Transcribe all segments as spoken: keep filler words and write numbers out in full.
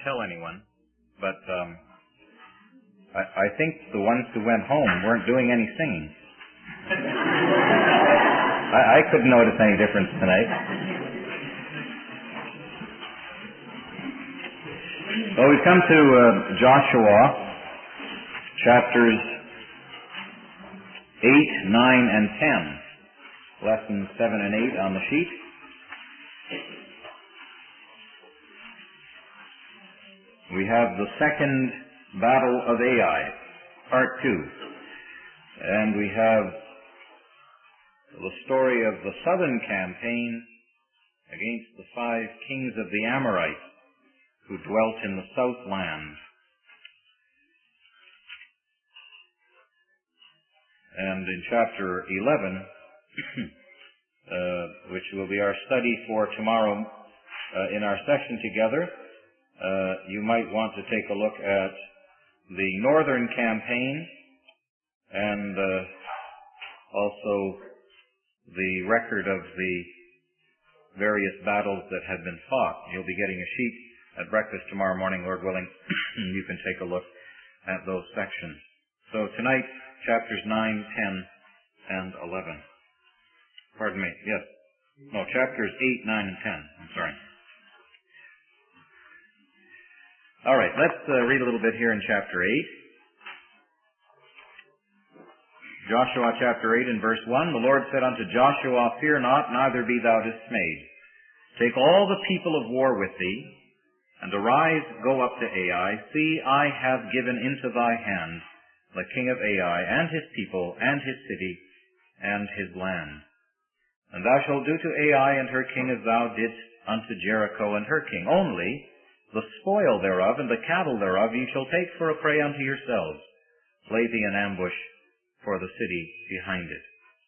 tell anyone, but um, I, I think the ones who went home weren't doing any singing. I, I couldn't notice any difference tonight. Well, we've come to uh, Joshua, chapters eight, nine, and ten. Lessons seven and eight on the sheet. We have the second battle of Ai, part two. And we have the story of the southern campaign against the five kings of the Amorites who dwelt in the southland. And in chapter eleven, uh, which will be our study for tomorrow uh, in our session together, uh, you might want to take a look at the northern campaign and uh, also the record of the various battles that had been fought. You'll be getting a sheet at breakfast tomorrow morning, Lord willing. You can take a look at those sections. So tonight, chapters nine, ten, and eleven. Pardon me, yes. No, chapters eight, nine, and ten. I'm sorry. All right, let's uh, read a little bit here in chapter eight. Joshua chapter eight and verse one, the Lord said unto Joshua, Fear not, neither be thou dismayed. Take all the people of war with thee, and arise, go up to Ai. See, I have given into thy hand the king of Ai, and his people, and his city, and his land. And thou shalt do to Ai and her king as thou didst unto Jericho and her king. Only the spoil thereof and the cattle thereof ye shall take for a prey unto yourselves. Lay thee an ambush for the city behind it.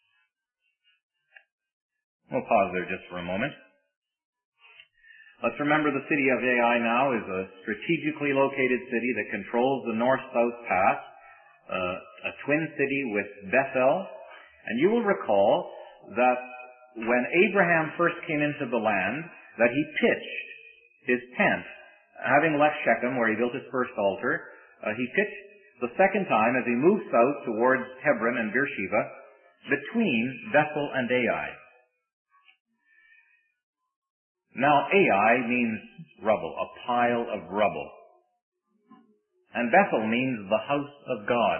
We'll pause there just for a moment. Let's remember the city of Ai now is a strategically located city that controls the north-south path, uh, a twin city with Bethel. And you will recall that when Abraham first came into the land, that he pitched his tent, having left Shechem where he built his first altar, uh, he pitched the second time as he moved south towards Hebron and Beersheba between Bethel and Ai. Now, Ai means rubble, a pile of rubble. And Bethel means the house of God.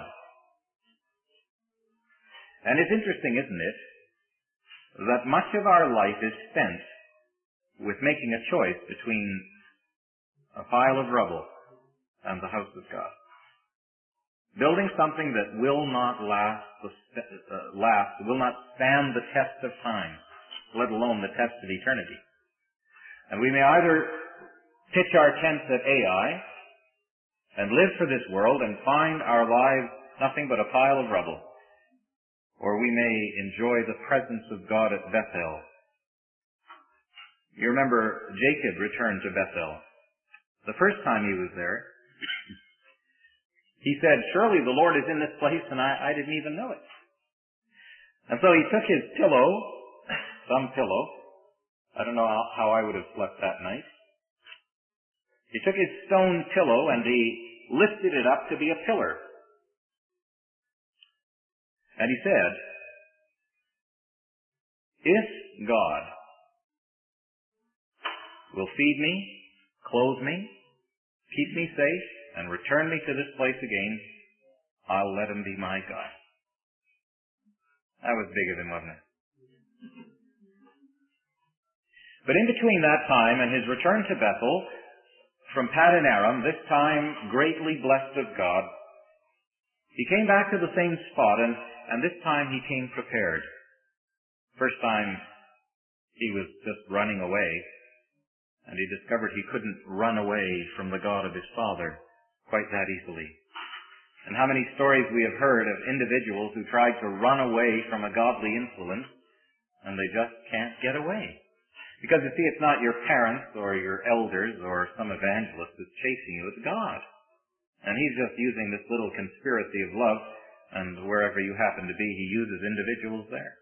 And it's interesting, isn't it, that much of our life is spent with making a choice between a pile of rubble and the house of God. Building something that will not last, uh, last, will not stand the test of time, let alone the test of eternity. And we may either pitch our tents at Ai and live for this world and find our lives nothing but a pile of rubble, or we may enjoy the presence of God at Bethel. You remember Jacob returned to Bethel. The first time he was there, he said, Surely the Lord is in this place, and I, I didn't even know it. And so he took his pillow, some pillow, I don't know how, how I would have slept that night. He took his stone pillow and he lifted it up to be a pillar. And he said, If God will feed me, clothe me, keep me safe, and return me to this place again, I'll let him be my God. That was big of him, wasn't it? But in between that time and his return to Bethel, from Paddan Aram, this time greatly blessed of God, he came back to the same spot, and, and this time he came prepared. First time he was just running away, and he discovered he couldn't run away from the God of his father quite that easily. And how many stories we have heard of individuals who tried to run away from a godly influence, and they just can't get away. Because, you see, it's not your parents or your elders or some evangelist that's chasing you. It's God. And he's just using this little conspiracy of love, and wherever you happen to be, he uses individuals there.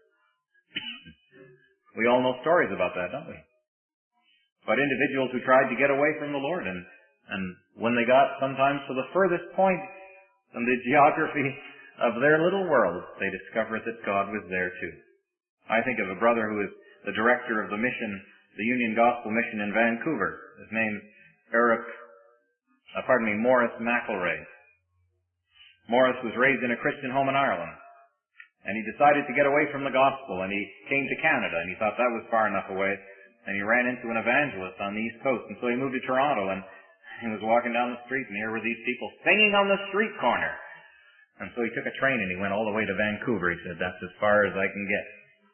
We all know stories about that, don't we? But individuals who tried to get away from the Lord, and, And when they got sometimes to the furthest point in the geography of their little world, they discovered that God was there too. I think of a brother who is the director of the mission, the Union Gospel Mission in Vancouver. His name's Eric, uh, pardon me, Morris McElray. Morris was raised in a Christian home in Ireland. And he decided to get away from the gospel, and he came to Canada, and he thought that was far enough away. And he ran into an evangelist on the East Coast, and so he moved to Toronto, and he was walking down the street, and here were these people singing on the street corner. And so he took a train, and he went all the way to Vancouver. He said, that's as far as I can get.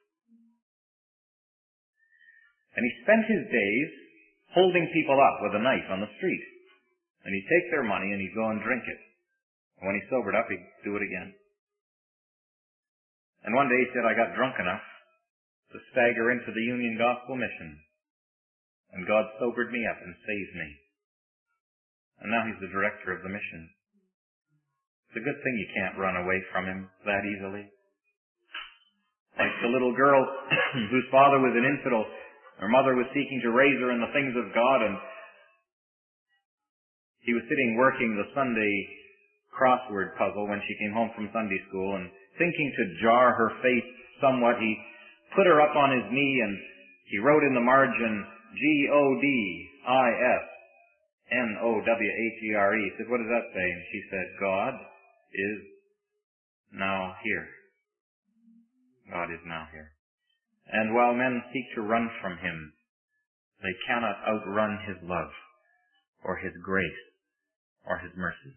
And he spent his days holding people up with a knife on the street. And he'd take their money, and he'd go and drink it. And when he sobered up, he'd do it again. And one day he said, I got drunk enough to stagger into the Union Gospel Mission. And God sobered me up and saved me. And now he's the director of the mission. It's a good thing you can't run away from him that easily. Like the little girl whose father was an infidel. Her mother was seeking to raise her in the things of God, and he was sitting working the Sunday crossword puzzle when she came home from Sunday school, and thinking to jar her faith somewhat, he put her up on his knee and he wrote in the margin, G O D I S N O W H E R E. He said, what does that say? And she said, God is now here. God is now here. And while men seek to run from him, they cannot outrun his love or his grace or his mercy.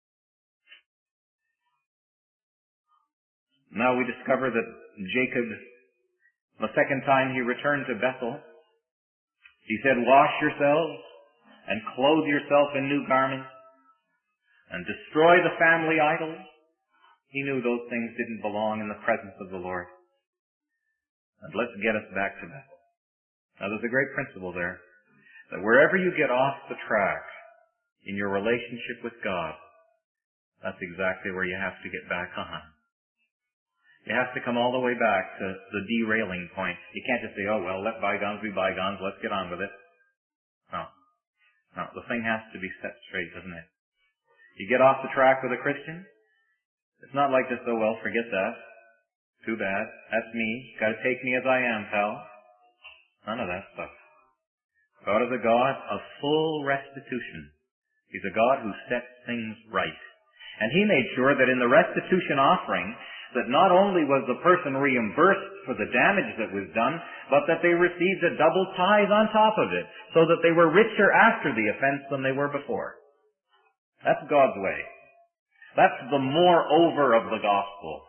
Now we discover that Jacob, the second time he returned to Bethel, he said, wash yourselves and clothe yourself in new garments and destroy the family idols. He knew those things didn't belong in the presence of the Lord. And let's get us back to Bethel. Now there's a great principle there, that wherever you get off the track in your relationship with God, that's exactly where you have to get back on. You have to come all the way back to the derailing point. You can't just say, oh, well, let bygones be bygones, let's get on with it. No. No, the thing has to be set straight, doesn't it? You get off the track with a Christian, it's not like just, oh, well, forget that. Too bad. That's me. Gotta take me as I am, pal. None of that stuff. God is a God of full restitution. He's a God who sets things right. And he made sure that in the restitution offering, that not only was the person reimbursed for the damage that was done, but that they received a double tithe on top of it, so that they were richer after the offense than they were before. That's God's way. That's the moreover of the gospel.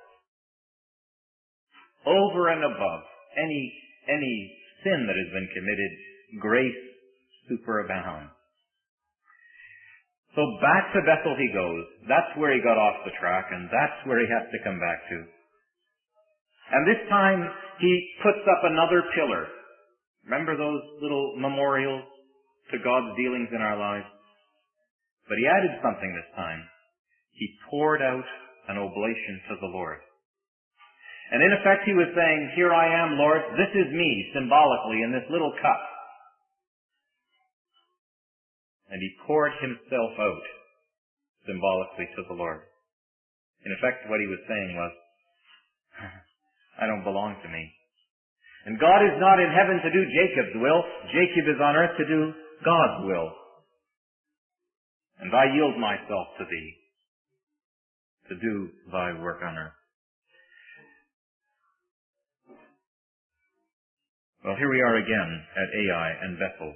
Over and above any, any sin that has been committed, grace superabounds. So back to Bethel he goes. That's where he got off the track, and that's where he has to come back to. And this time he puts up another pillar. Remember those little memorials to God's dealings in our lives? But he added something this time. He poured out an oblation to the Lord. And in effect he was saying, here I am, Lord, this is me, symbolically, in this little cup. And he poured himself out symbolically to the Lord. In effect, what he was saying was, I don't belong to me. And God is not in heaven to do Jacob's will. Jacob is on earth to do God's will. And I yield myself to thee to do thy work on earth. Well, here we are again at Ai and Bethel.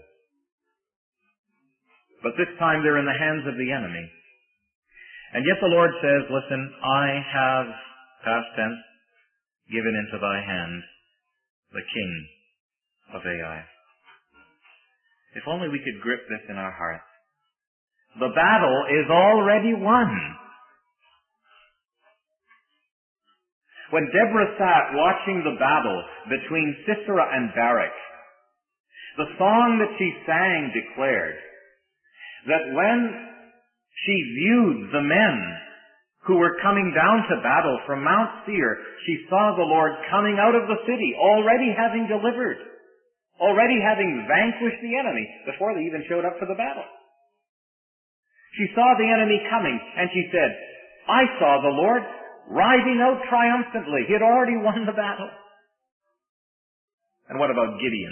But this time they're in the hands of the enemy. And yet the Lord says, listen, I have, past tense, given into thy hand the king of Ai. If only we could grip this in our hearts. The battle is already won. When Deborah sat watching the battle between Sisera and Barak, the song that she sang declared that when she viewed the men who were coming down to battle from Mount Seir, she saw the Lord coming out of the city, already having delivered, already having vanquished the enemy before they even showed up for the battle. She saw the enemy coming, and she said, I saw the Lord riding out triumphantly. He had already won the battle. And what about Gideon?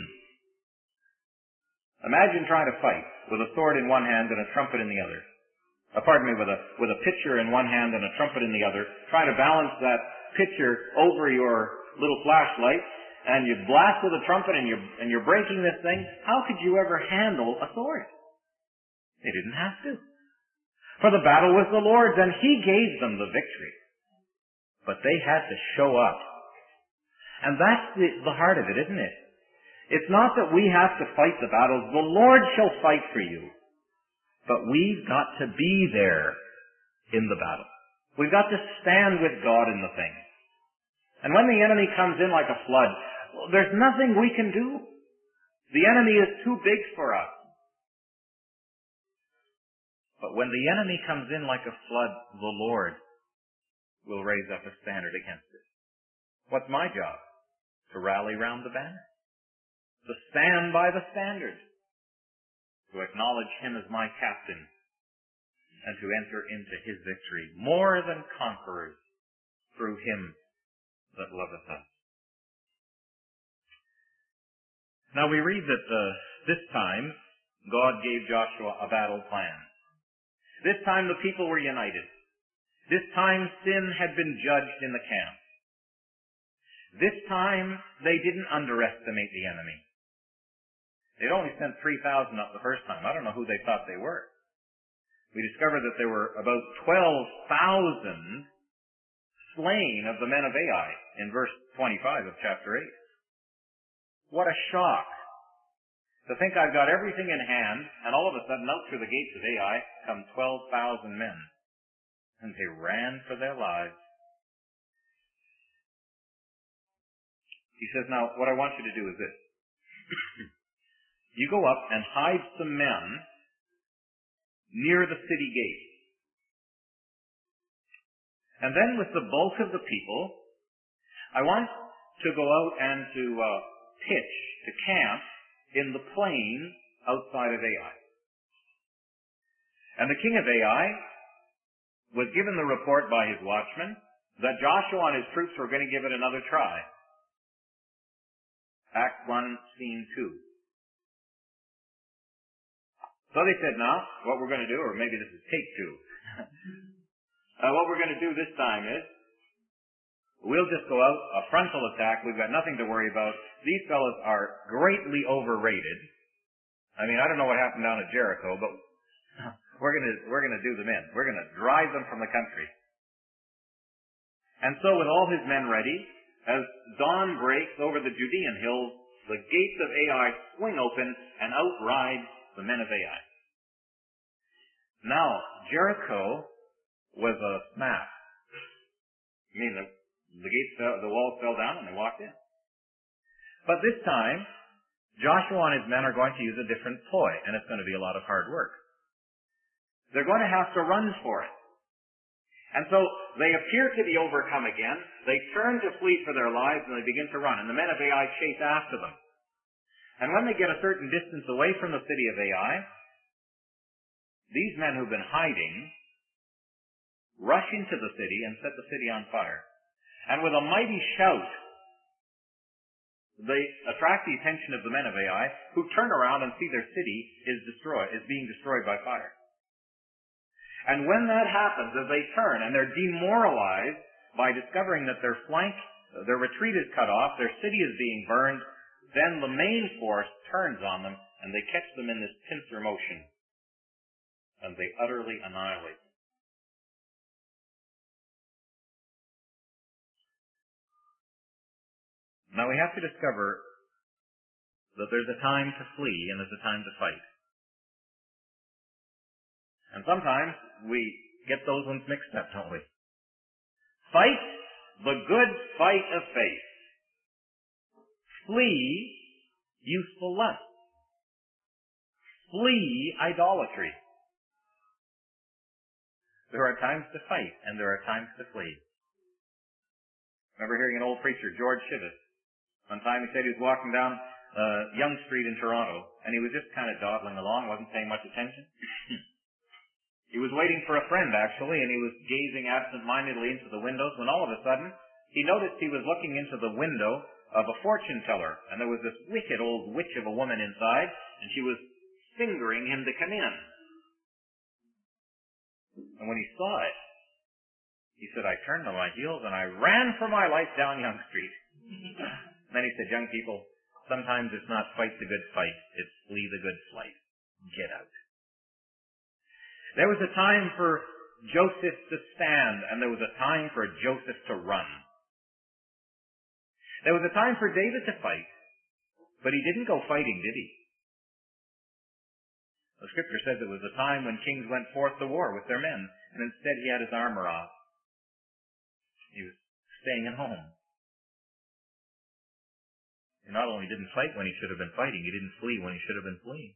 Imagine trying to fight with a sword in one hand and a trumpet in the other. Uh, pardon me, with a, with a pitcher in one hand and a trumpet in the other. Try to balance that pitcher over your little flashlight, and you blast with a trumpet and you're, and you're breaking this thing. How could you ever handle a sword? They didn't have to. For the battle was the Lord's, and He gave them the victory. But they had to show up. And that's the, the heart of it, isn't it? It's not that we have to fight the battles. The Lord shall fight for you. But we've got to be there in the battle. We've got to stand with God in the thing. And when the enemy comes in like a flood, well, there's nothing we can do. The enemy is too big for us. But when the enemy comes in like a flood, the Lord will raise up a standard against it. What's my job? To rally round the banner. To stand by the standard. To acknowledge Him as my captain. And to enter into His victory. More than conquerors through Him that loveth us. Now we read that uh, this time God gave Joshua a battle plan. This time the people were united. This time sin had been judged in the camp. This time they didn't underestimate the enemy. They'd only sent three thousand up the first time. I don't know who they thought they were. We discovered that there were about twelve thousand slain of the men of Ai in verse twenty-five of chapter eight. What a shock. To think I've got everything in hand, and all of a sudden out through the gates of Ai come twelve thousand men. And they ran for their lives. He says, now, what I want you to do is this. You go up and hide some men near the city gate. And then with the bulk of the people, I want to go out and to uh, pitch, to camp in the plain outside of Ai. And the king of Ai was given the report by his watchman that Joshua and his troops were going to give it another try. Act one, scene two. So they said, now, what we're going to do, or maybe this is take two. uh, what we're going to do this time is, we'll just go out, a frontal attack, we've got nothing to worry about. These fellows are greatly overrated. I mean, I don't know what happened down at Jericho, but we're going to, we're going to do them in. We're going to drive them from the country. And so with all his men ready, as dawn breaks over the Judean hills, the gates of Ai swing open and out ride the men of Ai. Now, Jericho was a smash. I mean, the, the gates fell, the walls fell down and they walked in. But this time, Joshua and his men are going to use a different ploy, and it's going to be a lot of hard work. They're going to have to run for it. And so they appear to be overcome again. They turn to flee for their lives and they begin to run. And the men of Ai chase after them. And when they get a certain distance away from the city of Ai, these men who've been hiding rush into the city and set the city on fire. And with a mighty shout, they attract the attention of the men of Ai, who turn around and see their city is destroyed, is being destroyed by fire. And when that happens, as they turn and they're demoralized by discovering that their flank, their retreat is cut off, their city is being burned, then the main force turns on them and they catch them in this pincer motion. And they utterly annihilate them. Now we have to discover that there's a time to flee and there's a time to fight. And sometimes we get those ones mixed up, don't we? Fight the good fight of faith. Flee youthful lust. Flee idolatry. There are times to fight and there are times to flee. I remember hearing an old preacher, George Shivas. One time he said he was walking down uh, Yonge Street in Toronto, and he was just kind of dawdling along, wasn't paying much attention. He was waiting for a friend, actually, and he was gazing absent-mindedly into the windows when all of a sudden he noticed he was looking into the window of a fortune teller, and there was this wicked old witch of a woman inside, and she was fingering him to come in. And when he saw it, he said, I turned on my heels and I ran for my life down Yonge Street. Then he said, young people, sometimes it's not fight the good fight, it's flee the good flight. Get out. There was a time for Joseph to stand, and there was a time for Joseph to run. There was a time for David to fight, but he didn't go fighting, did he? The scripture says it was a time when kings went forth to war with their men, and instead he had his armor off. He was staying at home. He not only didn't fight when he should have been fighting, he didn't flee when he should have been fleeing.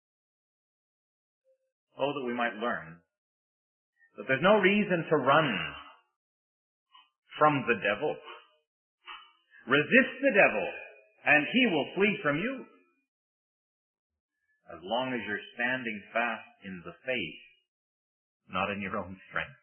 Oh, that we might learn that there's no reason to run from the devil. Resist the devil, and he will flee from you. As long as you're standing fast in the faith, not in your own strength.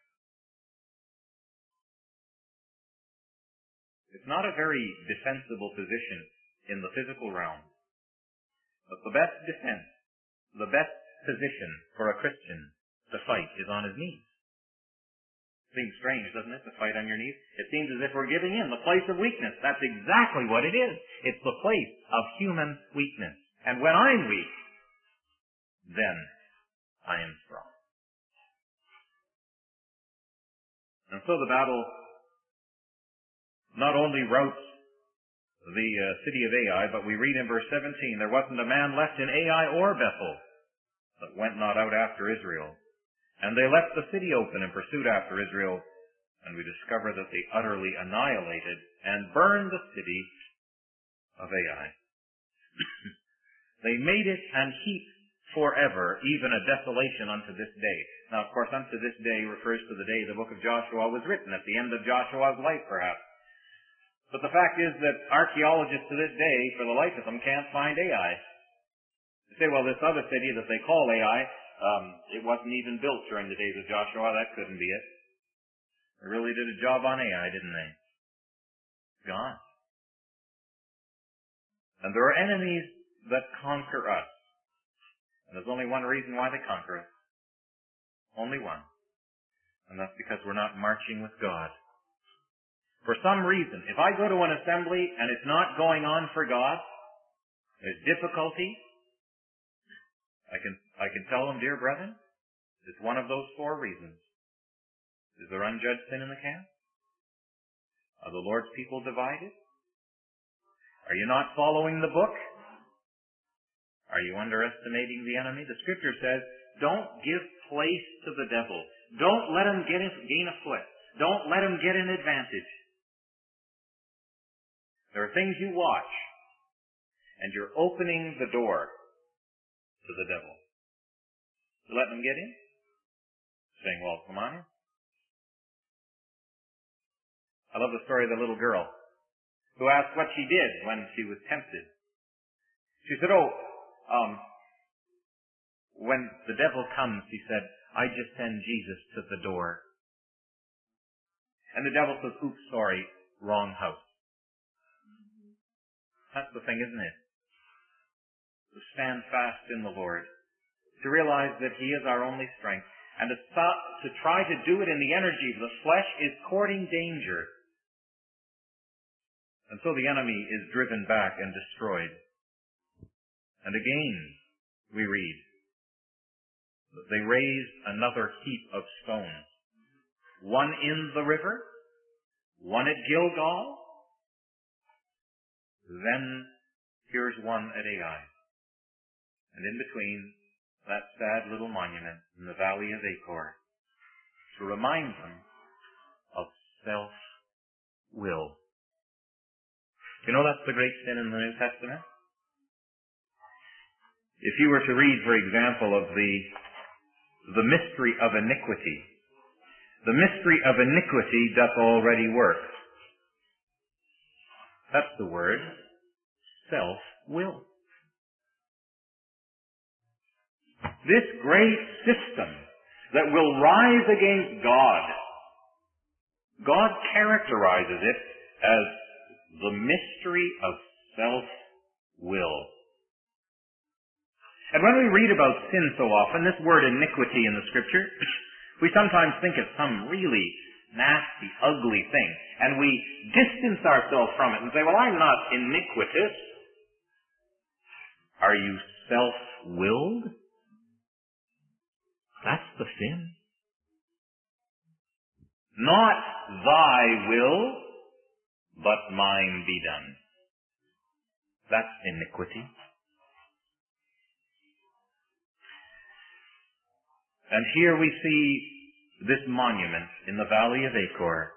It's not a very defensible position in the physical realm. But the best defense, the best position for a Christian to fight is on his knees. Seems strange, doesn't it, to fight on your knees? It seems as if we're giving in, the place of weakness. That's exactly what it is. It's the place of human weakness. And when I'm weak, then I am strong. And so the battle not only routs the uh, city of Ai, but we read in verse seventeen, there wasn't a man left in Ai or Bethel that went not out after Israel. And they left the city open and pursued after Israel, and we discover that they utterly annihilated and burned the city of Ai. They made it an heap forever, even a desolation unto this day. Now, of course, unto this day refers to the day the book of Joshua was written, at the end of Joshua's life, perhaps. But the fact is that archaeologists to this day, for the life of them, can't find Ai. They say, well, this other city that they call Ai, um, it wasn't even built during the days of Joshua. That couldn't be it. They really did a job on Ai, didn't they? Gone. And there are enemies that conquer us. And there's only one reason why they conquer us. Only one. And that's because we're not marching with God. For some reason, if I go to an assembly and it's not going on for God, there's difficulty, I can, I can tell them, dear brethren, it's one of those four reasons. Is there unjudged sin in the camp? Are the Lord's people divided? Are you not following the book? Are you underestimating the enemy? The scripture says, don't give place to the devil. Don't let him get in, gain a foot. Don't let him get an advantage. There are things you watch, and you're opening the door to the devil. You let him get in? Saying, well, come on in. I love the story of the little girl who asked what she did when she was tempted. She said, oh, um, when the devil comes, she said, I just send Jesus to the door. And the devil says, oops, sorry, wrong house. That's the thing, isn't it? To stand fast in the Lord. To realize that He is our only strength. And to, stop, to try to do it in the energy of the flesh is courting danger. And so the enemy is driven back and destroyed. And again, we read that they raised another heap of stones. One in the river, one at Gilgal, then here's one at Ai. And in between, that sad little monument in the valley of Achor, to remind them of self-will. You know that's the great sin in the New Testament? If you were to read, for example, of the, the mystery of iniquity, the mystery of iniquity doth already work. That's the word, self-will. This great system that will rise against God. God characterizes it as the mystery of self-will. And when we read about sin so often, this word iniquity in the Scripture, we sometimes think it's some really nasty, ugly thing. And we distance ourselves from it and say, well, I'm not iniquitous. Are you self-willed? That's the sin. Not thy will, but mine be done. That's iniquity. And here we see this monument in the valley of Achor.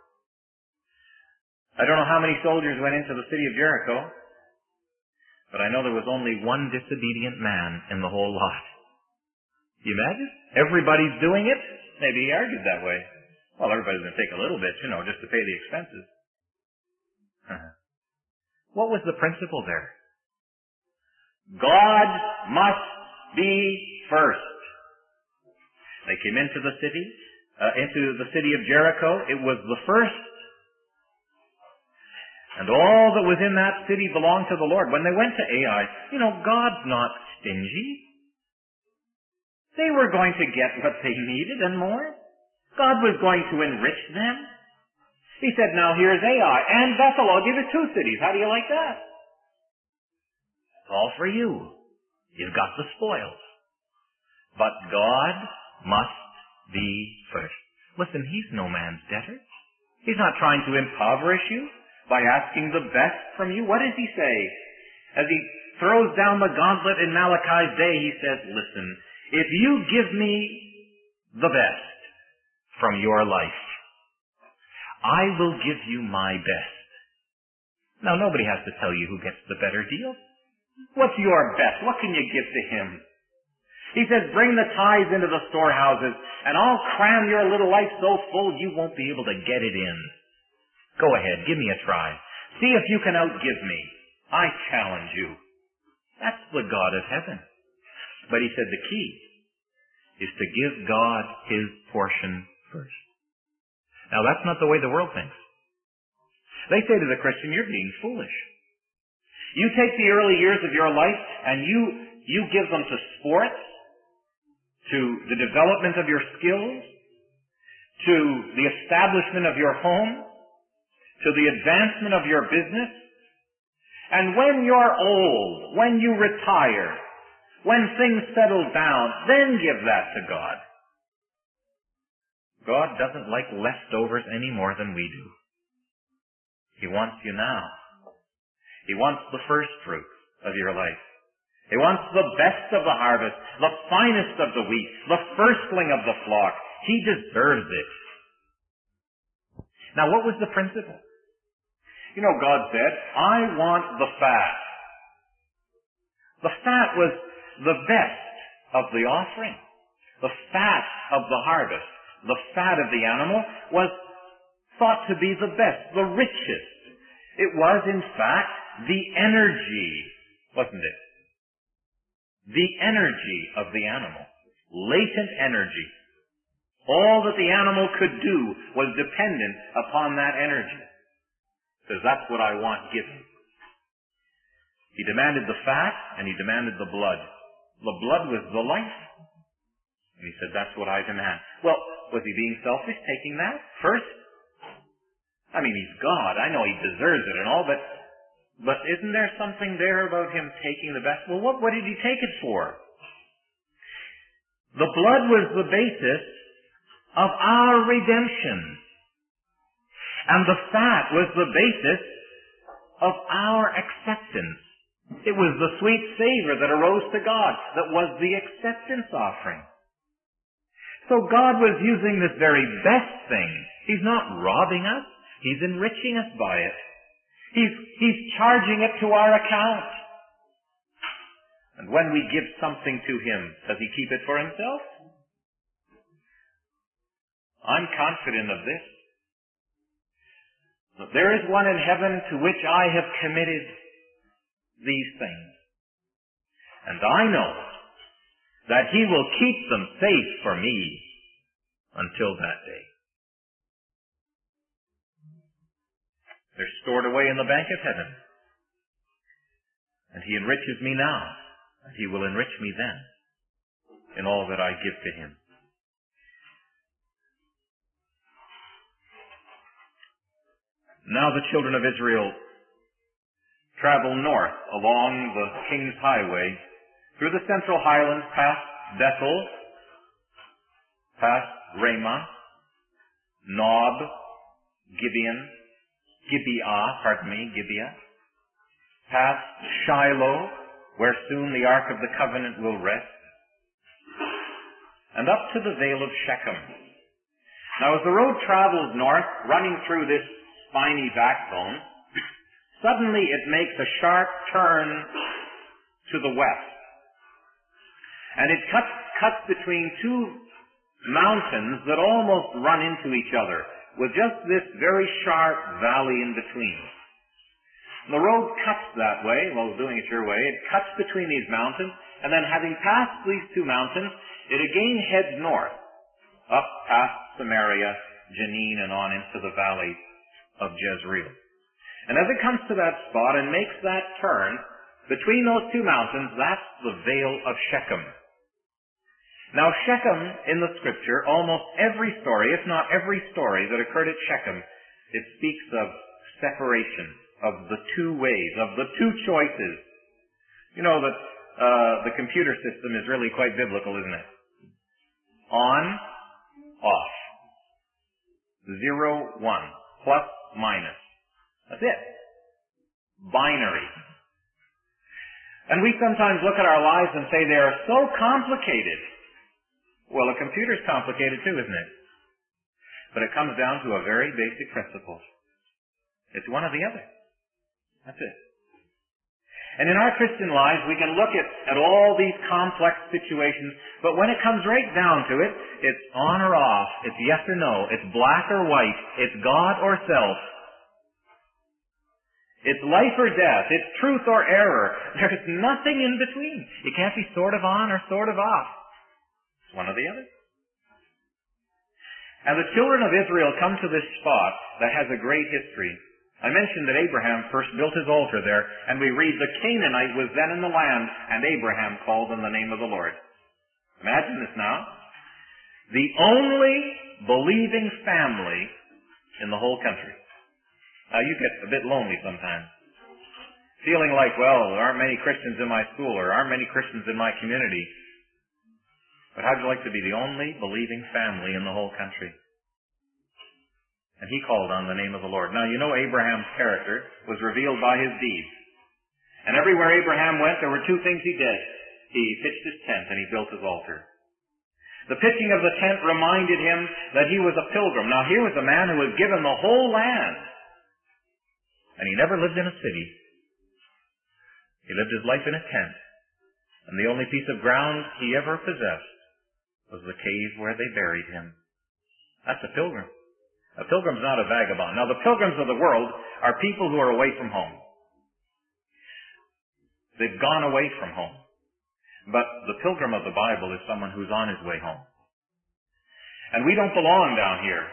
I don't know how many soldiers went into the city of Jericho, but I know there was only one disobedient man in the whole lot. You imagine? Everybody's doing it? Maybe he argued that way. Well, everybody's going to take a little bit, you know, just to pay the expenses. Uh-huh. What was the principle there? God must be first. They came into the city, uh, into the city of Jericho. It was the first. And all that was in that city belonged to the Lord. When they went to Ai, you know, God's not stingy. They were going to get what they needed and more. God was going to enrich them. He said, now here's Ai and Bethel. I'll give you two cities. How do you like that? It's all for you. You've got the spoils. But God must be first. Listen, he's no man's debtor. He's not trying to impoverish you by asking the best from you. What does he say? As he throws down the gauntlet in Malachi's day, he says, listen, if you give me the best from your life, I will give you my best. Now, nobody has to tell you who gets the better deal. What's your best? What can you give to him? He says, bring the tithes into the storehouses, and I'll cram your little life so full you won't be able to get it in. Go ahead, give me a try. See if you can outgive me. I challenge you. That's the God of heaven. But he said the key is to give God his portion first. Now, that's not the way the world thinks. They say to the Christian, you're being foolish. You take the early years of your life and you, you give them to sports, to the development of your skills, to the establishment of your home, to the advancement of your business. And when you're old, when you retire, when things settle down, then give that to God. God doesn't like leftovers any more than we do. He wants you now. He wants the first fruits of your life. He wants the best of the harvest, the finest of the wheat, the firstling of the flock. He deserves it. Now, what was the principle? You know, God said, I want the fat. The fat was the best of the offering. The fat of the harvest, the fat of the animal was thought to be the best, the richest. It was, in fact, the energy, wasn't it? The energy of the animal. Latent energy. All that the animal could do was dependent upon that energy. Because that's what I want given. He demanded the fat and he demanded the blood. The blood was the life. And he said, that's what I demand. Well, was he being selfish, taking that first? I mean, he's God. I know he deserves it and all, but but isn't there something there about him taking the best? Well, what, what did he take it for? The blood was the basis of our redemption. And the fat was the basis of our acceptance. It was the sweet savor that arose to God that was the acceptance offering. So God was using this very best thing. He's not robbing us. He's enriching us by it. He's, he's charging it to our account. And when we give something to him, does he keep it for himself? I'm confident of this. That there is one in heaven to which I have committed these things. And I know that he will keep them safe for me until that day. They're stored away in the bank of heaven. And he enriches me now, and he will enrich me then in all that I give to him. Now the children of Israel travel north along the King's Highway through the central highlands past Bethel, past Ramah, Nob, Gibeon, Gibeah, pardon me, Gibeah, past Shiloh, where soon the Ark of the Covenant will rest, and up to the Vale of Shechem. Now as the road travels north, running through this spiny backbone, suddenly it makes a sharp turn to the west. And it cuts, cuts between two mountains that almost run into each other, with just this very sharp valley in between. The road cuts that way, well, doing it your way, it cuts between these mountains, and then having passed these two mountains, it again heads north, up past Samaria, Jenin, and on into the valley of Jezreel. And as it comes to that spot and makes that turn, between those two mountains, that's the Vale of Shechem. Now Shechem, in the Scripture, almost every story, if not every story that occurred at Shechem, it speaks of separation, of the two ways, of the two choices. You know that uh, the computer system is really quite biblical, isn't it? On, off. Zero, one. Plus, minus. That's it. Binary. And we sometimes look at our lives and say they are so complicated. Well, a computer's complicated too, isn't it? But it comes down to a very basic principle. It's one or the other. That's it. And in our Christian lives, we can look at, at all these complex situations, but when it comes right down to it, it's on or off, it's yes or no, it's black or white, it's God or self. It's life or death, it's truth or error. There's nothing in between. It can't be sort of on or sort of off. It's one or the other. And the children of Israel come to this spot that has a great history. I mentioned that Abraham first built his altar there, and we read, the Canaanite was then in the land, and Abraham called on the name of the Lord. Imagine this now. The only believing family in the whole country. Now you get a bit lonely sometimes. Feeling like, well, there aren't many Christians in my school, or aren't many Christians in my community. But how'd you like to be the only believing family in the whole country? And he called on the name of the Lord. Now, you know Abraham's character was revealed by his deeds. And everywhere Abraham went, there were two things he did. He pitched his tent and he built his altar. The pitching of the tent reminded him that he was a pilgrim. Now, here was a man who was given the whole land. And he never lived in a city. He lived his life in a tent. And the only piece of ground he ever possessed was the cave where they buried him. That's a pilgrim. A pilgrim's not a vagabond. Now, the pilgrims of the world are people who are away from home. They've gone away from home. But the pilgrim of the Bible is someone who's on his way home. And we don't belong down here.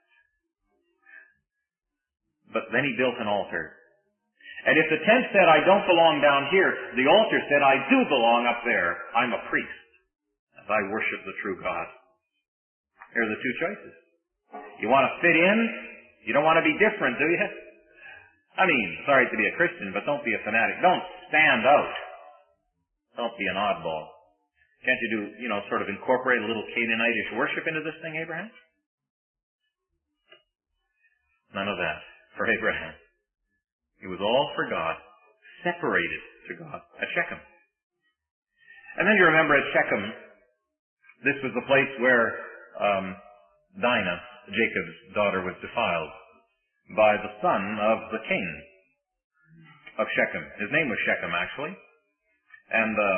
But then he built an altar. And if the tent said, I don't belong down here, the altar said, I do belong up there. I'm a priest, as I worship the true God. Here are the two choices. You want to fit in? You don't want to be different, do you? I mean, sorry to be a Christian, but don't be a fanatic. Don't stand out. Don't be an oddball. Can't you do, you know, sort of incorporate a little Canaanitish worship into this thing, Abraham? None of that for Abraham. He was all for God, separated to God at Shechem. And then you remember at Shechem, this was the place where um, Dinah, Jacob's daughter, was defiled by the son of the king of Shechem. His name was Shechem, actually. And uh,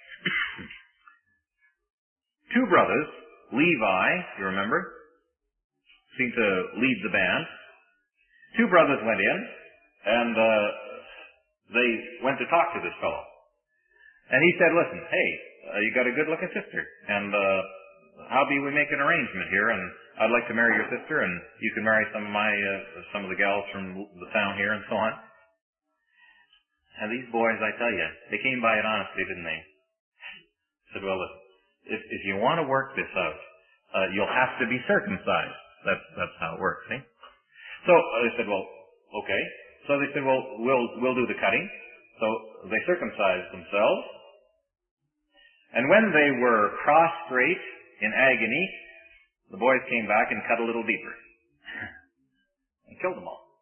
two brothers, Levi, you remember, seemed to lead the band. Two brothers went in, and uh, they went to talk to this fellow. And he said, listen, hey, uh, you got a good-looking sister, and uh, how be we make an arrangement here, and I'd like to marry your sister, and you can marry some of my, uh, some of the gals from the town here, and so on. And these boys, I tell you, they came by it honestly, didn't they? Said, well, if, if you want to work this out, uh, you'll have to be circumcised. That's, that's how it works, see? So uh, they said, well, okay. So they said, well, we'll, we'll do the cutting. So they circumcised themselves. And when they were prostrate in agony, the boys came back and cut a little deeper and killed them all.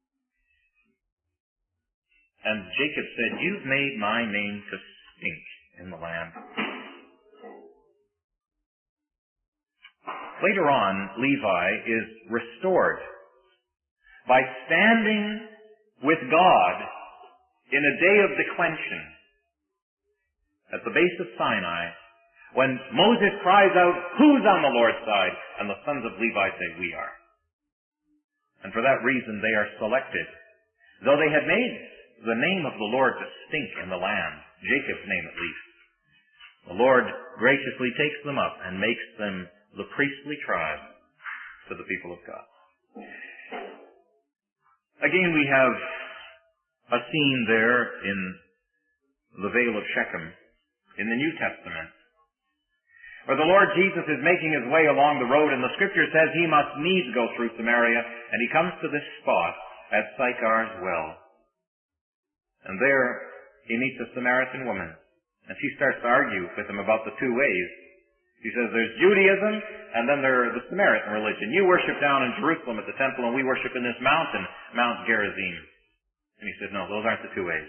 And Jacob said, you've made my name to stink in the land. Later on, Levi is restored by standing with God in a day of declension at the base of Sinai, when Moses cries out, who's on the Lord's side? And the sons of Levi say, we are. And for that reason they are selected. Though they had made the name of the Lord to stink in the land, Jacob's name at least, the Lord graciously takes them up and makes them the priestly tribe to the people of God. Again, we have a scene there in the Vale of Shechem in the New Testament, where the Lord Jesus is making his way along the road, and the Scripture says he must needs go through Samaria, and he comes to this spot at Sychar's well. And there he meets a Samaritan woman, and she starts to argue with him about the two ways. She says, there's Judaism, and then there's the Samaritan religion. You worship down in Jerusalem at the temple, and we worship in this mountain, Mount Gerizim. And he said, no, those aren't the two ways.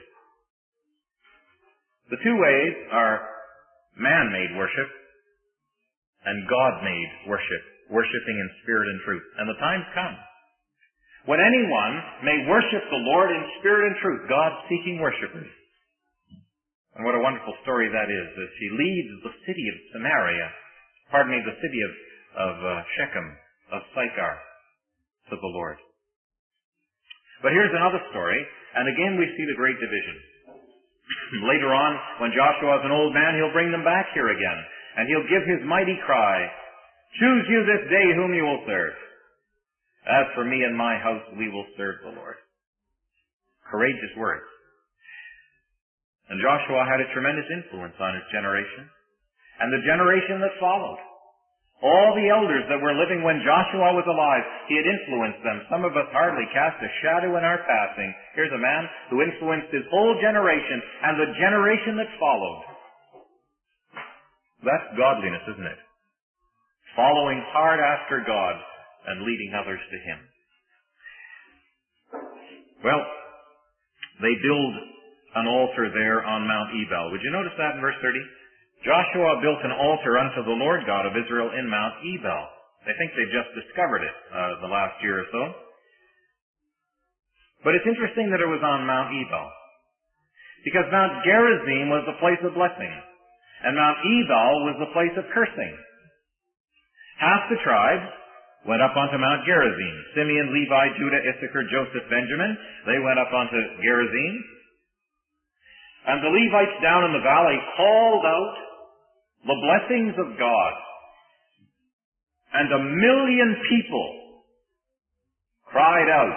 The two ways are man-made worship and God-made worship, worshiping in spirit and truth. And the time's come when anyone may worship the Lord in spirit and truth, God-seeking worshipers. And what a wonderful story that is, as she leads the city of Samaria, pardon me, the city of, of uh, Shechem, of Sychar, to the Lord. But here's another story, and again we see the great division. Later on, when Joshua is an old man, he'll bring them back here again, and he'll give his mighty cry, choose you this day whom you will serve. As for me and my house, we will serve the Lord. Courageous words. And Joshua had a tremendous influence on his generation, and the generation that followed. All the elders that were living when Joshua was alive, he had influenced them. Some of us hardly cast a shadow in our passing. Here's a man who influenced his whole generation and the generation that followed. That's godliness, isn't it? Following hard after God and leading others to him. Well, they build an altar there on Mount Ebal. Would you notice that in verse thirty? Joshua built an altar unto the Lord God of Israel in Mount Ebal. I think they've just discovered it uh, the last year or so. But it's interesting that it was on Mount Ebal, because Mount Gerizim was the place of blessing, and Mount Ebal was the place of cursing. Half the tribes went up onto Mount Gerizim. Simeon, Levi, Judah, Issachar, Joseph, Benjamin, they went up onto Gerizim. And the Levites down in the valley called out the blessings of God. And a million people cried out,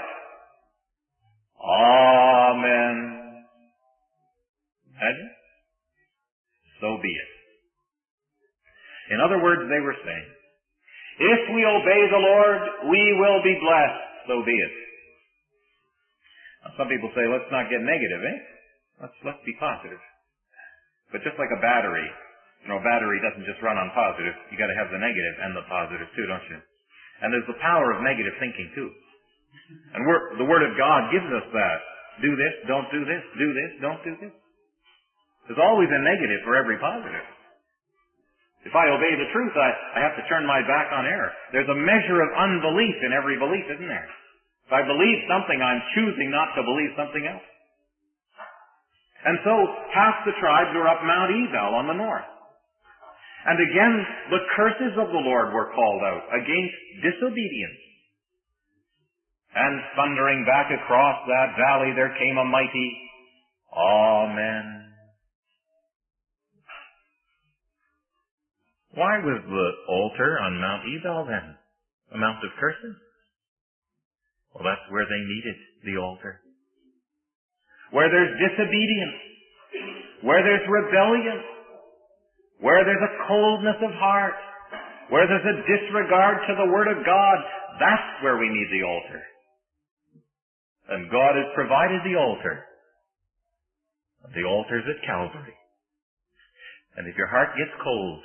Amen. And so be it. In other words, they were saying, if we obey the Lord, we will be blessed. So be it. Now, some people say, let's not get negative, eh? Let's, let's be positive. But just like a battery, you know, a battery doesn't just run on positive. You got to have the negative and the positive too, don't you? And there's the power of negative thinking too. And we're, the Word of God gives us that. Do this, don't do this, do this, don't do this. There's always a negative for every positive. If I obey the truth, I, I have to turn my back on error. There's a measure of unbelief in every belief, isn't there? If I believe something, I'm choosing not to believe something else. And so, half the tribes were up Mount Ebal on the north. And again, the curses of the Lord were called out against disobedience. And thundering back across that valley, there came a mighty Amen. Why was the altar on Mount Ebal then a mount of cursing? Well, that's where they needed the altar. Where there's disobedience, where there's rebellion, where there's a coldness of heart, where there's a disregard to the Word of God, that's where we need the altar. And God has provided the altar. The altar's at Calvary. And if your heart gets cold,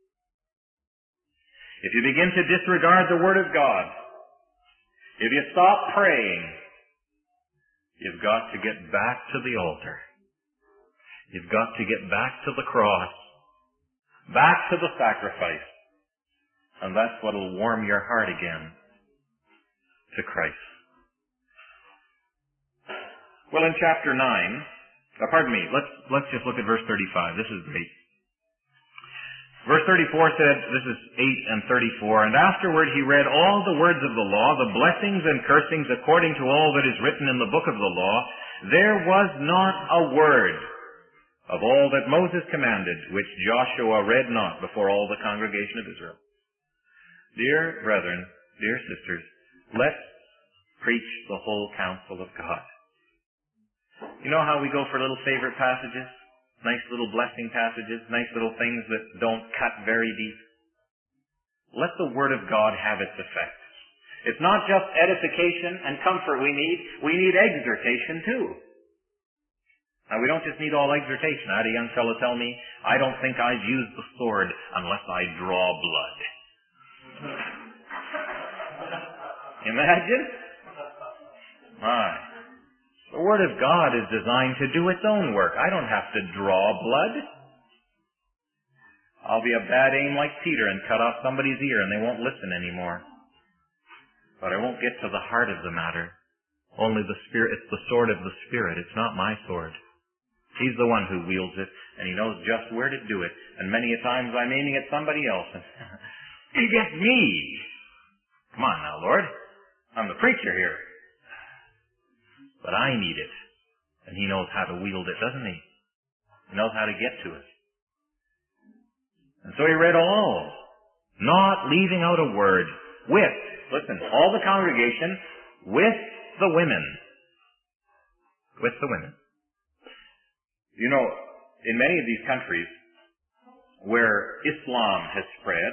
if you begin to disregard the Word of God, if you stop praying, you've got to get back to the altar. You've got to get back to the cross, back to the sacrifice. And that's what will warm your heart again to Christ. Well, in chapter nine, oh, pardon me, let's, let's just look at verse thirty-five. This is great. Verse thirty-four said, this is eight and thirty-four, and afterward he read all the words of the law, the blessings and cursings according to all that is written in the book of the law. There was not a word of all that Moses commanded, which Joshua read not before all the congregation of Israel. Dear brethren, dear sisters, let's preach the whole counsel of God. You know how we go for little favorite passages? Nice little blessing passages, nice little things that don't cut very deep. Let the Word of God have its effect. It's not just edification and comfort we need, we need exhortation too. Now we don't just need all exhortation. I had a young fellow tell me, I don't think I'd use the sword unless I draw blood. Imagine? My. The Word of God is designed to do its own work. I don't have to draw blood. I'll be a bad aim like Peter and cut off somebody's ear and they won't listen anymore. But I won't get to the heart of the matter. Only the Spirit, it's the sword of the Spirit. It's not my sword. He's the one who wields it, and He knows just where to do it. And many a times I'm aiming at somebody else, and He gets me. Come on now, Lord. I'm the preacher here. But I need it. And He knows how to wield it, doesn't He? He knows how to get to it. And so He read all, not leaving out a word, with, listen, all the congregation, with the women. With the women. You know, in many of these countries where Islam has spread,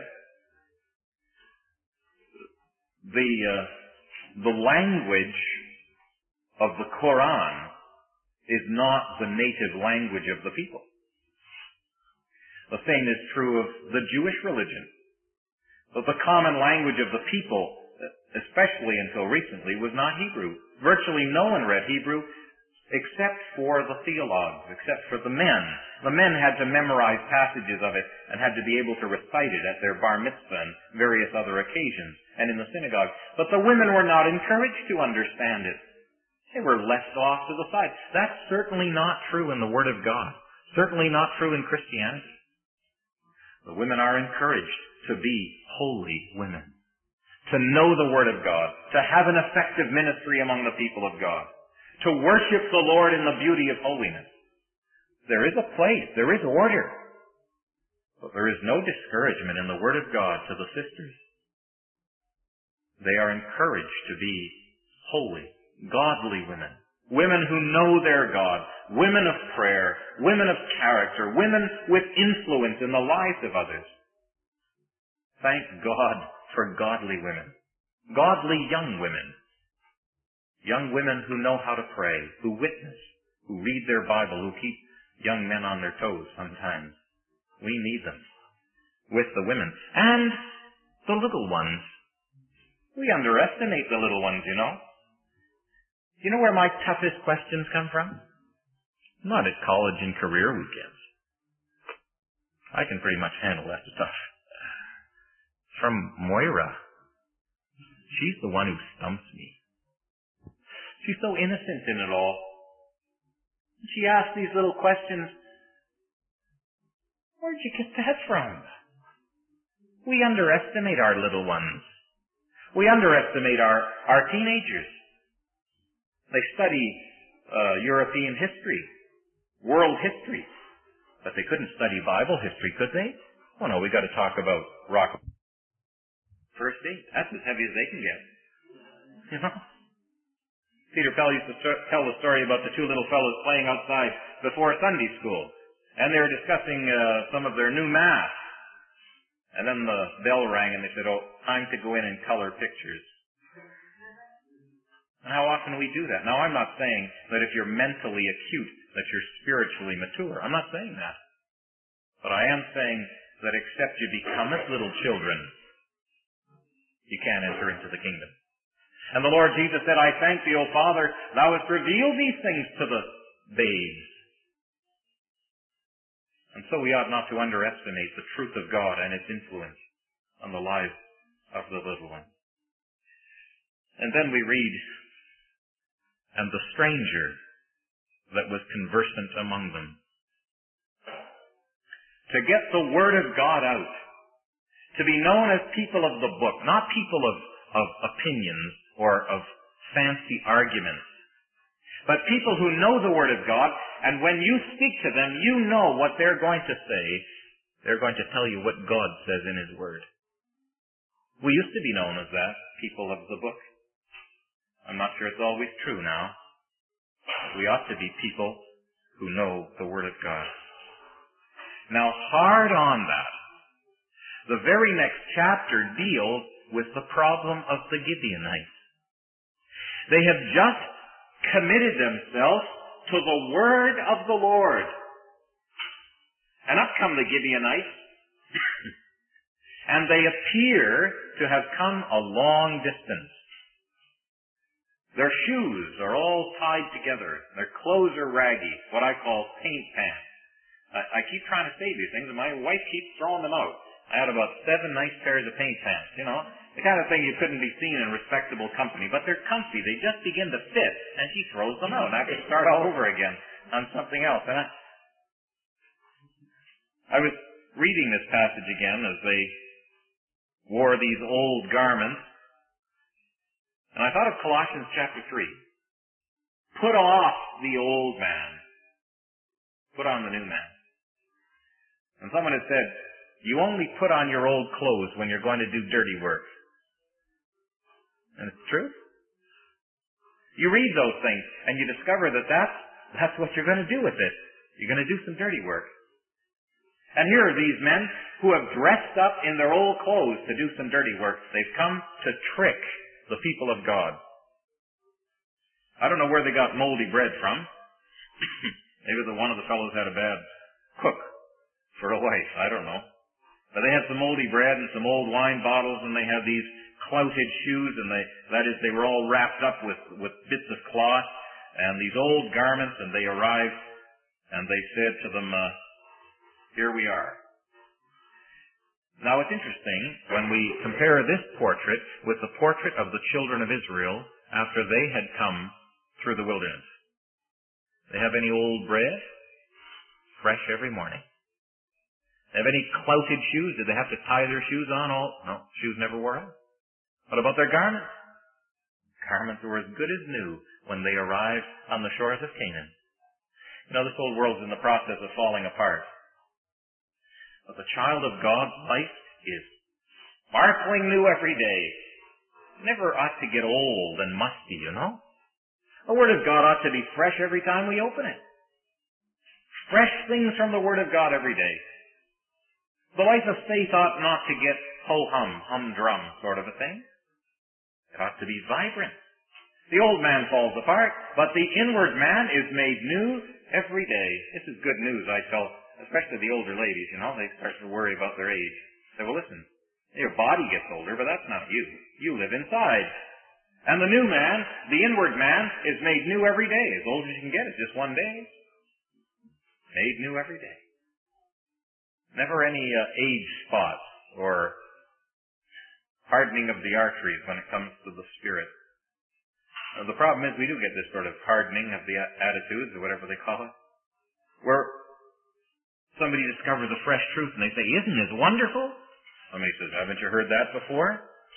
the, uh, the language of the Quran is not the native language of the people. The same is true of the Jewish religion. But the common language of the people, especially until recently, was not Hebrew. Virtually no one read Hebrew except for the theologues, except for the men. The men had to memorize passages of it and had to be able to recite it at their bar mitzvah and various other occasions and in the synagogue. But the women were not encouraged to understand it. They were left off to the side. That's certainly not true in the Word of God. Certainly not true in Christianity. The women are encouraged to be holy women, to know the Word of God, to have an effective ministry among the people of God, to worship the Lord in the beauty of holiness. There is a place, there is order, but there is no discouragement in the Word of God to the sisters. They are encouraged to be holy, godly women, women who know their God, women of prayer, women of character, women with influence in the lives of others. Thank God for godly women, godly young women, young women who know how to pray, who witness, who read their Bible, who keep young men on their toes sometimes. We need them with the women. And the little ones. We underestimate the little ones, you know. You know where my toughest questions come from? Not at college and career weekends. I can pretty much handle that stuff. From Moira. She's the one who stumps me. She's so innocent in it all. She asks these little questions. Where'd you get that from? We underestimate our little ones. We underestimate our, our teenagers. They study uh, European history, world history, but they couldn't study Bible history, could they? Oh no, we got to talk about rock. First date. That's as heavy as they can get. You know? Peter Pell used to tell the story about the two little fellows playing outside before Sunday school. And they were discussing uh, some of their new math. And then the bell rang and they said, oh, time to go in and color pictures. And how often we do that? Now, I'm not saying that if you're mentally acute, that you're spiritually mature. I'm not saying that. But I am saying that except you become as little children, you can't enter into the kingdom. And the Lord Jesus said, I thank thee, O Father, thou hast revealed these things to the babes. And so we ought not to underestimate the truth of God and its influence on the lives of the little ones. And then we read, and the stranger that was conversant among them. To get the Word of God out, to be known as people of the book, not people of, of opinions or of fancy arguments, but people who know the Word of God, and when you speak to them, you know what they're going to say. They're going to tell you what God says in His Word. We used to be known as that, people of the book. I'm not sure it's always true now. We ought to be people who know the Word of God. Now, hard on that, the very next chapter deals with the problem of the Gibeonites. They have just committed themselves to the word of the Lord. And up come the Gibeonites, and they appear to have come a long distance. Their shoes are all tied together. Their clothes are raggy, what I call paint pants. I, I keep trying to say these things, and my wife keeps throwing them out. I had about seven nice pairs of paint pants, you know. The kind of thing you couldn't be seen in respectable company. But they're comfy. They just begin to fit, and she throws them out. And I have to start all over again on something else. And I, I was reading this passage again as they wore these old garments. And I thought of Colossians chapter three. Put off the old man. Put on the new man. And someone had said, you only put on your old clothes when you're going to do dirty work. And it's true. You read those things and you discover that that's, that's what you're going to do with it. You're going to do some dirty work. And here are these men who have dressed up in their old clothes to do some dirty work. They've come to trick the people of God. I don't know where they got moldy bread from. Maybe the one of the fellows had a bad cook for a wife. I don't know. But they had some moldy bread and some old wine bottles, and they had these clouted shoes, and they, that is, they were all wrapped up with, with bits of cloth and these old garments, and they arrived, and they said to them, uh, here we are. Now it's interesting when we compare this portrait with the portrait of the children of Israel after they had come through the wilderness. They have any old bread? Fresh every morning. They have any clouted shoes? Did they have to tie their shoes on? All no, shoes never wore out. What about their garments? Garments were as good as new when they arrived on the shores of Canaan. You know, this whole world's in the process of falling apart. But the child of God's life is sparkling new every day. Never ought to get old and musty, you know. The Word of God ought to be fresh every time we open it. Fresh things from the Word of God every day. The life of faith ought not to get ho-hum, hum-drum sort of a thing. It ought to be vibrant. The old man falls apart, but the inward man is made new every day. This is good news, I tell, especially the older ladies, you know. They start to worry about their age. Say, well, listen, your body gets older, but that's not you. You live inside. And the new man, the inward man, is made new every day. As old as you can get, it's just one day. Made new every day. Never any uh, age spots or hardening of the arteries when it comes to the spirit. Uh, the problem is we do get this sort of hardening of the a- attitudes or whatever they call it, where somebody discovers a fresh truth and they say, isn't this wonderful? Somebody says, haven't you heard that before?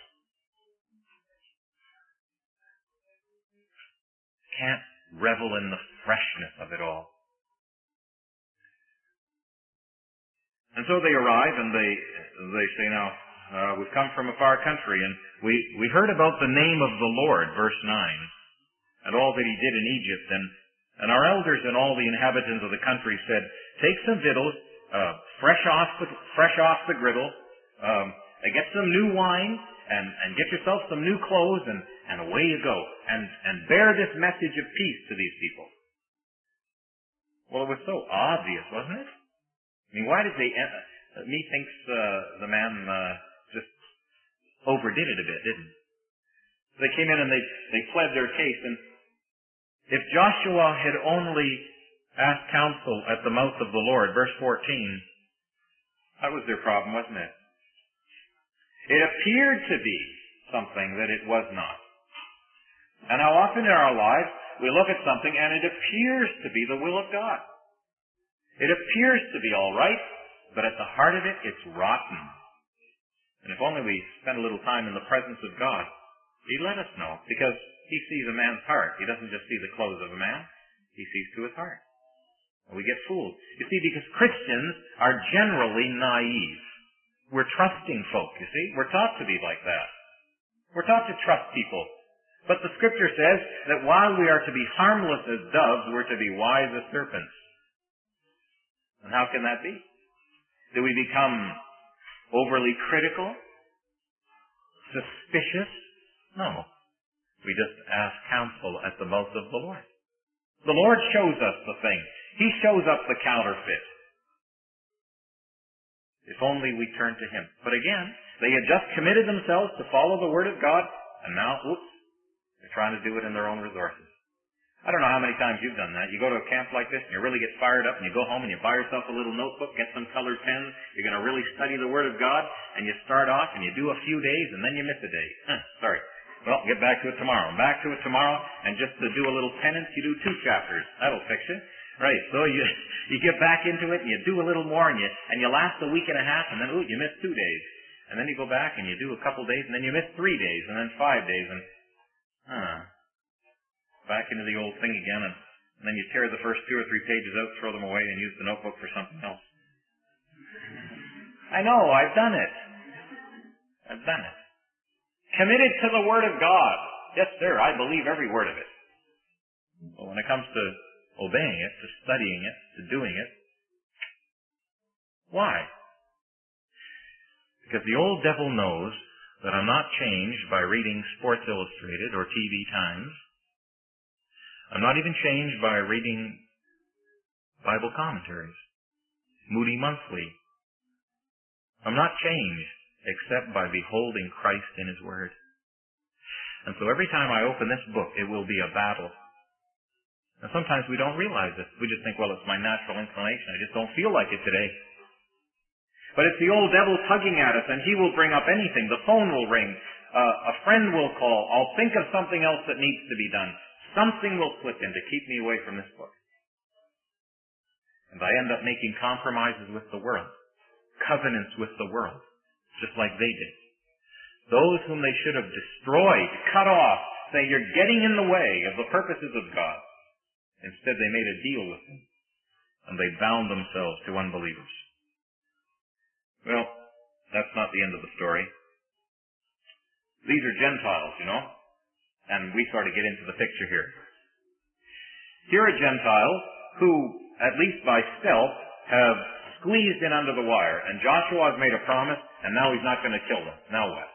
Can't revel in the freshness of it all. And so they arrive and they they say, now, uh, we've come from a far country and we, we heard about the name of the Lord, verse nine, and all that he did in Egypt. And, and our elders and all the inhabitants of the country said, take some victuals, uh, fresh off the, fresh off the griddle, um, and get some new wine, and, and get yourself some new clothes, and, and away you go. And, and bear this message of peace to these people. Well, it was so obvious, wasn't it? I mean, why did they... Uh, methinks uh, the man uh, just overdid it a bit, didn't he? They came in and they, they pled their case, and if Joshua had only asked counsel at the mouth of the Lord, verse fourteen, that was their problem, wasn't it? It appeared to be something that it was not. And how often in our lives we look at something and it appears to be the will of God. It appears to be all right, but at the heart of it, it's rotten. And if only we spend a little time in the presence of God, he'd let us know, because he sees a man's heart. He doesn't just see the clothes of a man. He sees to his heart. And we get fooled. You see, because Christians are generally naive. We're trusting folk, you see. We're taught to be like that. We're taught to trust people. But the Scripture says that while we are to be harmless as doves, we're to be wise as serpents. And how can that be? Do we become overly critical? Suspicious? No. We just ask counsel at the mouth of the Lord. The Lord shows us the thing. He shows us the counterfeit. If only we turn to Him. But again, they had just committed themselves to follow the Word of God, and now, oops, they're trying to do it in their own resources. I don't know how many times you've done that. You go to a camp like this and you really get fired up and you go home and you buy yourself a little notebook, get some colored pens. You're going to really study the Word of God, and you start off and you do a few days and then you miss a day. Huh, sorry. Well, get back to it tomorrow. And back to it tomorrow, and just to do a little penance, you do two chapters. That'll fix you. Right, so you you get back into it and you do a little more and you and you last a week and a half and then, ooh, you miss two days. And then you go back and you do a couple days and then you miss three days and then five days and, huh, back into the old thing again, and, and then you tear the first two or three pages out, throw them away, and use the notebook for something else. I know, I've done it. I've done it. Committed to the Word of God. Yes, sir, I believe every word of it. But when it comes to obeying it, to studying it, to doing it, why? Because the old devil knows that I'm not changed by reading Sports Illustrated or T V Times. I'm not even changed by reading Bible commentaries, Moody Monthly. I'm not changed except by beholding Christ in His Word. And so every time I open this book, it will be a battle. And sometimes we don't realize it. We just think, well, it's my natural inclination. I just don't feel like it today. But it's the old devil tugging at us, and he will bring up anything. The phone will ring. Uh, a friend will call. I'll think of something else that needs to be done. Something will slip in to keep me away from this book. And I end up making compromises with the world. Covenants with the world. Just like they did. Those whom they should have destroyed, cut off, say, you're getting in the way of the purposes of God. Instead, they made a deal with them. And they bound themselves to unbelievers. Well, that's not the end of the story. These are Gentiles, you know. And we sort of get into the picture here. Here are Gentiles who, at least by stealth, have squeezed in under the wire. And Joshua has made a promise, and now he's not going to kill them. Now what?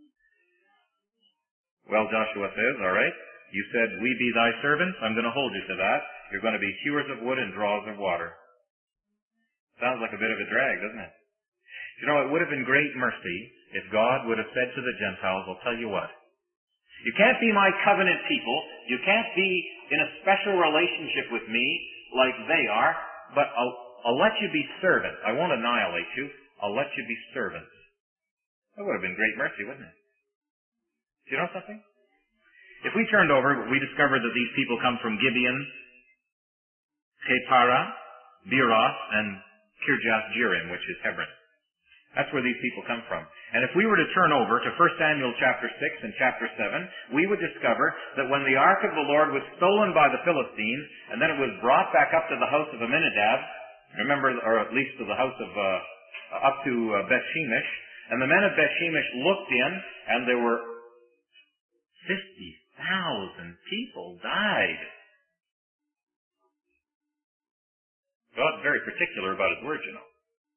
Well, Joshua says, all right, you said, we be thy servants. I'm going to hold you to that. You're going to be hewers of wood and drawers of water. Sounds like a bit of a drag, doesn't it? You know, it would have been great mercy if God would have said to the Gentiles, I'll tell you what. You can't be my covenant people. You can't be in a special relationship with me like they are, but I'll, I'll let you be servants. I won't annihilate you. I'll let you be servants. That would have been great mercy, wouldn't it? Do you know something? If we turned over, we discovered that these people come from Gibeon, Kephara, Beeroth, and Kirjath Jearim, which is Hebron. That's where these people come from. And if we were to turn over to First Samuel chapter six and chapter seven, we would discover that when the ark of the Lord was stolen by the Philistines, and then it was brought back up to the house of Aminadab, remember, or at least to the house of uh, up to uh, Beth-Shemesh, and the men of Beth-Shemesh looked in, and there were fifty thousand people died. God's very particular about His word, you know.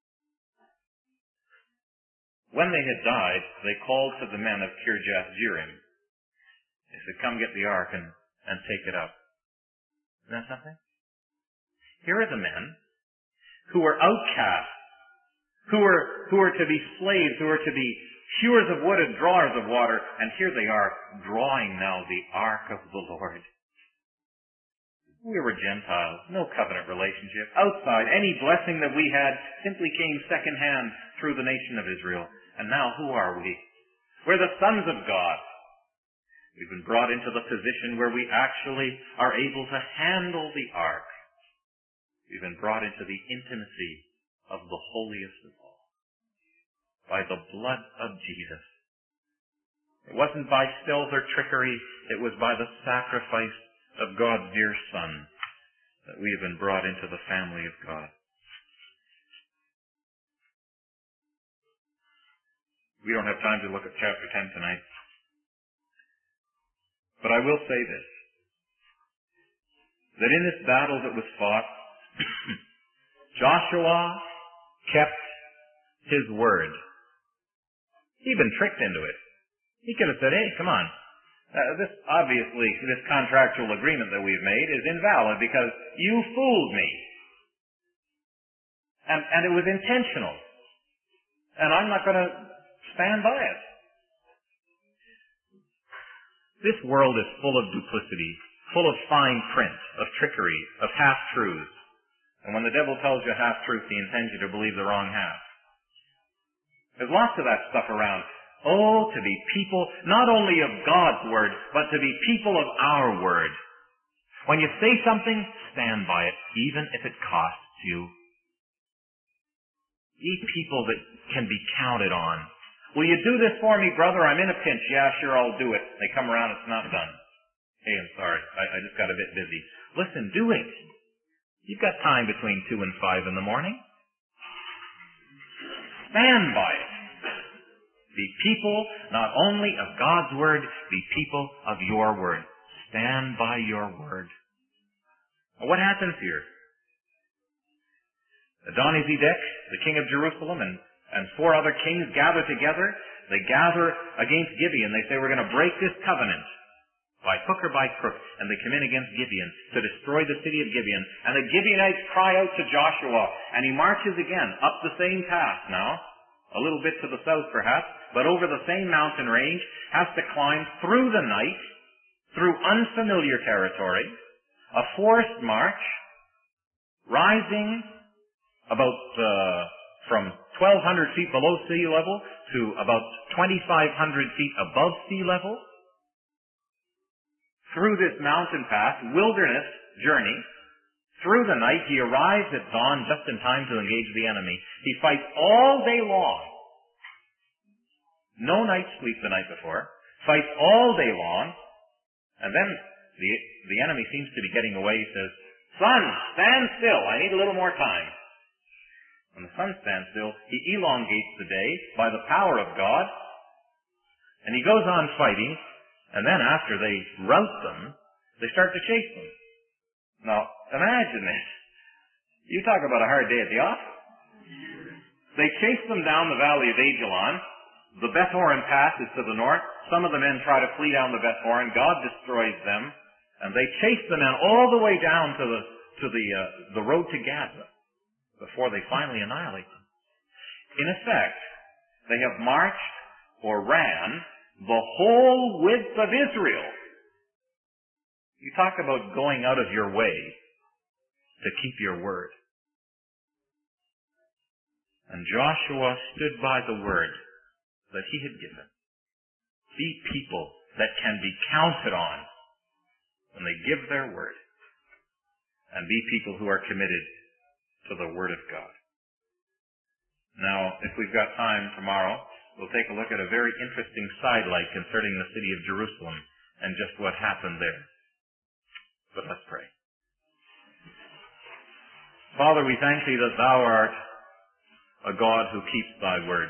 When they had died, they called to the men of Kirjath-Jearim. They said, come get the ark and, and take it up. Isn't that something? Here are the men who were outcasts, who were, who were to be slaves, who were to be hewers of wood and drawers of water, and here they are drawing now the ark of the Lord. We were Gentiles, no covenant relationship. Outside, any blessing that we had simply came secondhand through the nation of Israel. And now who are we? We're the sons of God. We've been brought into the position where we actually are able to handle the ark. We've been brought into the intimacy of the holiest of all by the blood of Jesus. It wasn't by stealth or trickery. It was by the sacrifice of God's dear Son that we have been brought into the family of God. We don't have time to look at chapter ten tonight. But I will say this, that in this battle that was fought, Joshua kept his word. He'd been tricked into it. He could have said, hey, come on. Uh, this, obviously, this contractual agreement that we've made is invalid because you fooled me. And, and it was intentional. And I'm not going to stand by it. This world is full of duplicity, full of fine print, of trickery, of half-truths. And when the devil tells you half-truth, he intends you to believe the wrong half. There's lots of that stuff around. Oh, to be people, not only of God's word, but to be people of our word. When you say something, stand by it, even if it costs you. Be people that can be counted on. Will you do this for me, brother? I'm in a pinch. Yeah, sure, I'll do it. They come around, it's not done. Hey, I'm sorry. I, I just got a bit busy. Listen, do it. You've got time between two and five in the morning. Stand by it. Be people not only of God's word, be people of your word. Stand by your word. Well, what happens here? Adoni-Zedek, the king of Jerusalem, and, and four other kings gather together. They gather against Gibeon. They say, we're going to break this covenant by hook or by crook. And they come in against Gibeon to destroy the city of Gibeon. And the Gibeonites cry out to Joshua, and he marches again up the same path now, a little bit to the south perhaps, but over the same mountain range, has to climb through the night, through unfamiliar territory, a forced march, rising about uh, from twelve hundred feet below sea level to about twenty-five hundred feet above sea level, through this mountain path, wilderness journey. Through the night, he arrives at dawn just in time to engage the enemy. He fights all day long. No night's sleep the night before. Fights all day long. And then the, the enemy seems to be getting away. He says, sun, stand still. I need a little more time. When the sun stands still, he elongates the day by the power of God. And he goes on fighting. And then after they rout them, they start to chase them. Now, imagine this. You talk about a hard day at the office. They chase them down the valley of Ajalon. The Beth-horon Pass is to the north. Some of the men try to flee down the Beth-horon. God destroys them. And they chase the men all the way down to the to the uh, the road to Gaza before they finally annihilate them. In effect, they have marched or ran the whole width of Israel. You talk about going out of your way to keep your word. And Joshua stood by the word that he had given. Be people that can be counted on when they give their word. And be people who are committed to the word of God. Now, if we've got time tomorrow, we'll take a look at a very interesting sidelight concerning the city of Jerusalem and just what happened there. But let's pray. Father, we thank thee that thou art a God who keeps thy word.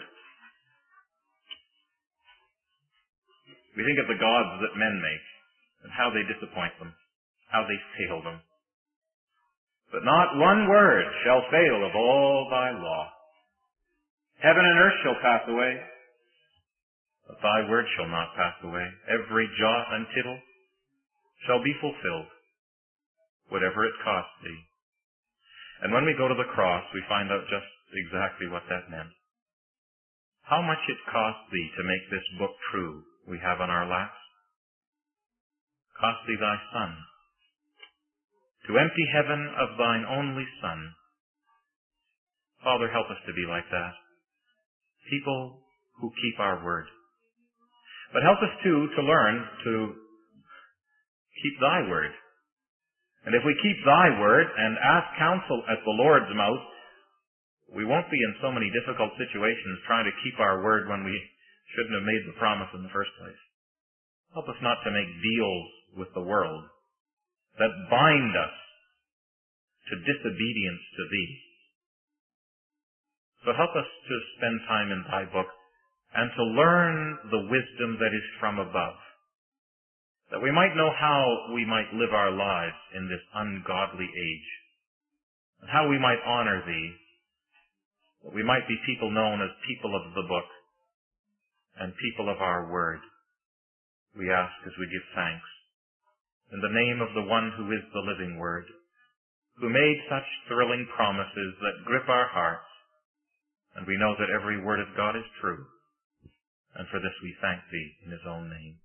We think of the gods that men make and how they disappoint them, how they fail them. But not one word shall fail of all thy law. Heaven and earth shall pass away, but thy word shall not pass away. Every jot and tittle shall be fulfilled, whatever it costs thee. And when we go to the cross, we find out just exactly what that meant. How much it cost thee to make this book true we have on our laps. Cost thee thy Son. To empty heaven of thine only Son. Father, help us to be like that. People who keep our word. But help us too to learn to keep thy word. And if we keep thy word and ask counsel at the Lord's mouth, we won't be in so many difficult situations trying to keep our word when we shouldn't have made the promise in the first place. Help us not to make deals with the world that bind us to disobedience to thee. So help us to spend time in thy book and to learn the wisdom that is from above, that we might know how we might live our lives in this ungodly age, and how we might honor thee, that we might be people known as people of the book and people of our word. We ask as we give thanks in the name of the one who is the living word, who made such thrilling promises that grip our hearts, and we know that every word of God is true. And for this we thank thee in his own name.